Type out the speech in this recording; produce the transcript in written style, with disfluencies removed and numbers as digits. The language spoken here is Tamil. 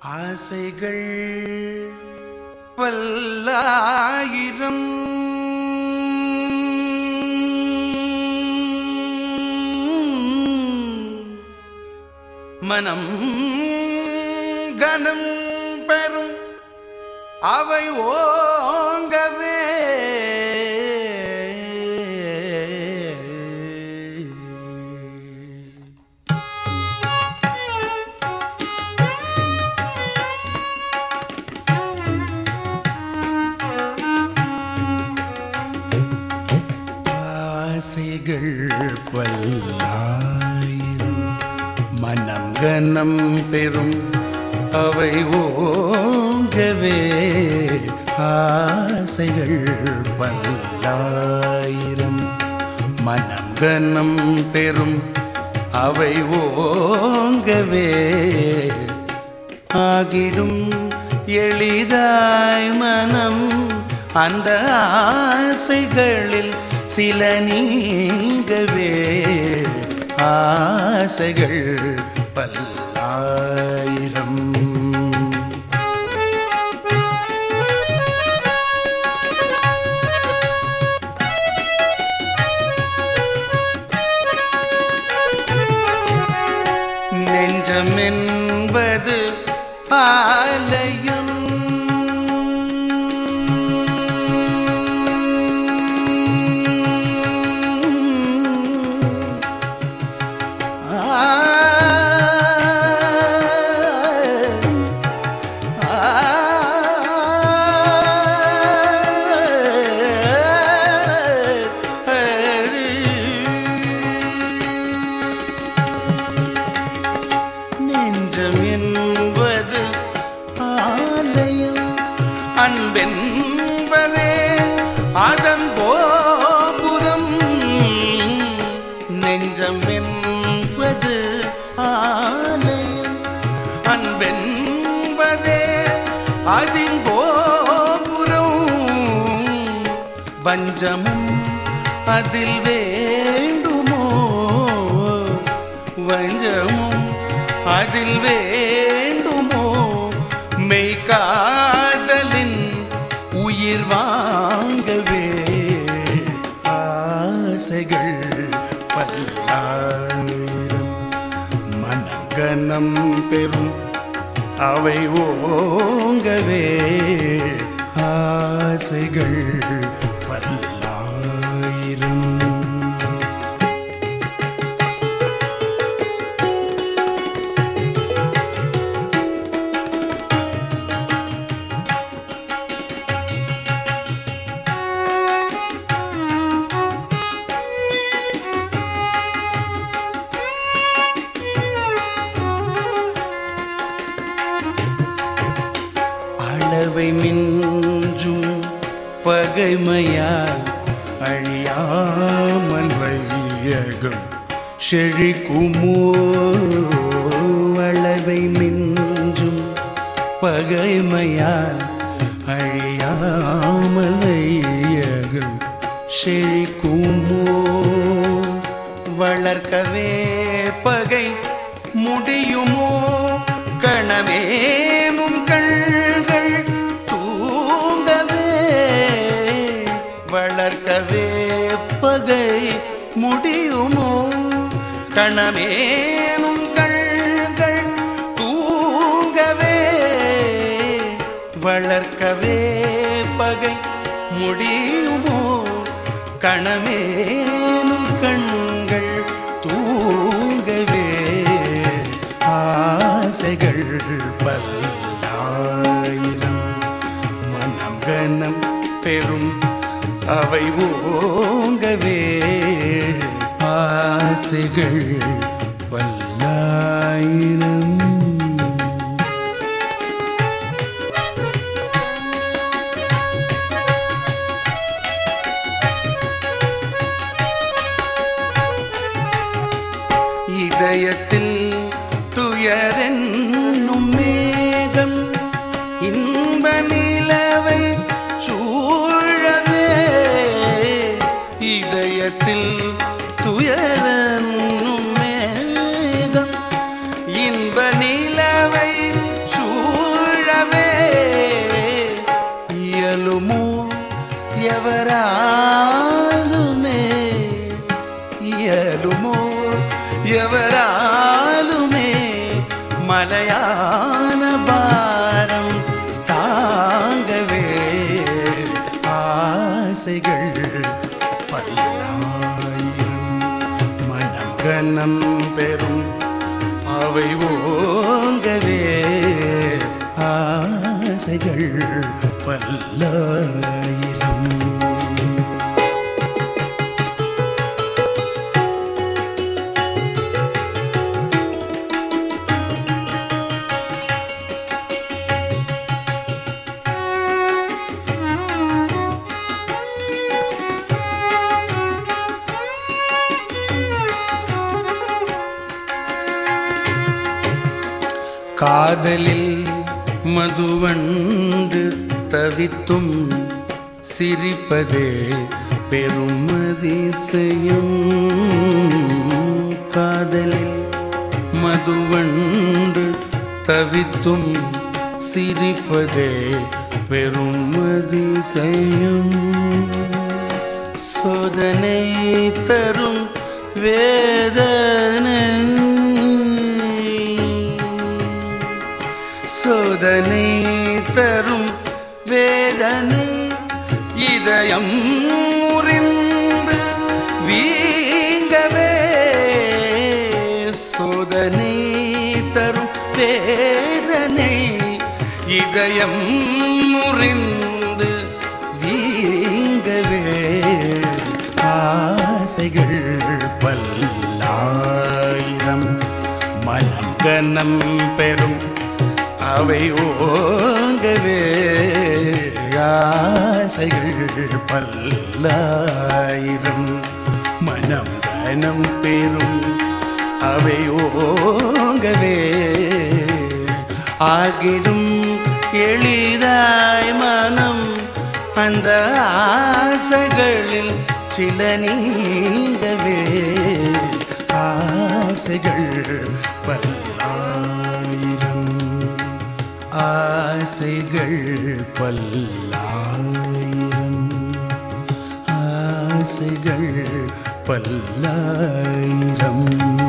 ஆசைகள் பல்லாயிரம் மனம் கனம் பெறும் அவை ஓங்கவே ஆசைகள் பல்லாயிரம் மனம் கனம் பெறும் அவை ஓங்கவே ஆசைகள் பல்லாயிரம் மனம் கனம் பெறும் அவை ஓங்கவே ஆகிடும் எளிதாய் மனம் அந்த ஆசைகளில் சில நீங்கவே ஆசைகள் பல்லாயிரம் நெஞ்சம் என்பது ஆலயம் நெஞ்சம் என்பது ஆலயம் அன்பென்பதே அதன் கோபுரம் நெஞ்சம் என்பது ஆலயம் அன்பென்பதே அதன் கோபுரம் வஞ்சமும் அதில் வேண்டுமோ வஞ்சமும் அதில் வேண்டுமோ மெய்காதலின் உயிர் வாங்கவே ஆசைகள் பல்லாயிரம் மனம் கனம் பெறும் அவை ஓங்கவே ஆசைகள் பல்லாயிரம் அளவை மிஞ்சும் பகைமையால் அழியாமல் வையகம் செழிக்குமோ அளவை மிஞ்சும் பகைமையால் அழியாமல் வையகம் செழிக்குமோ வளர்க்கவே பகை முடியுமோ கணமேனும் கண்கள் தூங்கவே வளர்க்கவே பகை முடியுமோ கணமேனும் கண்கள் தூங்கவே வளர்க்கவே பகை முடியுமோ கணமேனும் கண்கள் தூங்கவே ஆசைகள் பல்லாயிரம் மனம் கனம் பெறும் அவை ஓங்கவே ஆசைகள் பல்லாயிரம் இதயத்தில் துயரென்னும் மேகம் இன்ப நிலவை சூழவே இதயத்தில் துயரென்னும் மேகம் இன்ப நிலவை சூழவே உண்டான பாரம் தாங்கவே ஆசைகள் பல்லாயிரம் மனம் கனம் பெறும் அவை ஓங்கவே ஆசைகள் பல்லாயிரம். காதலில் மதுவண்டு தவித்தும் சிரிப்பதே பெரும் அதிசயம். காதலில் மதுவண்டு தவித்தும் சிரிப்பதே பெரும் அதிசயம். சோதனை தரும் வேதனை சோதனை தரும் வேதனை இதயம் முறிந்து வீங்கவே. சோதனை தரும் வேதனை இதயம் முறிந்து வீங்கவே ஆசைகள் பல்லாயிரம் மனம் கனம் பெறும் அவை ஓங்கவே ஆசைகள் பல்லாயிரம் மனம் கனம் பெறும் அவை ஓங்கவே. ஆகிடும் எளிதாய் மனம் அந்த ஆசைகளில் சில நீங்கவே ஆசைகள் பல்லாயிரம் ஆசைகள் பல்லாயிரம் ஆசைகள் பல்லாயிரம்.